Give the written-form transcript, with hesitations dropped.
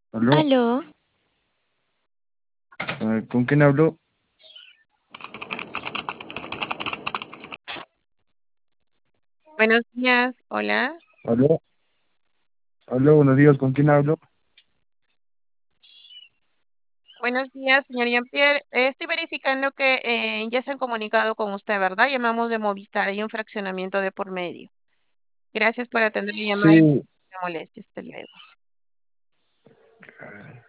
Aló, Aló, ¿con quién hablo? Buenos días, hola. Aló, aló, buenos días, ¿con quién hablo? Buenos días, señor Jean-Pierre. Estoy verificando que ya se han comunicado con usted, ¿verdad? Llamamos de Movistar, hay un fraccionamiento de por medio. Gracias por atender la llamada y Sí, no me moleste, hasta luego.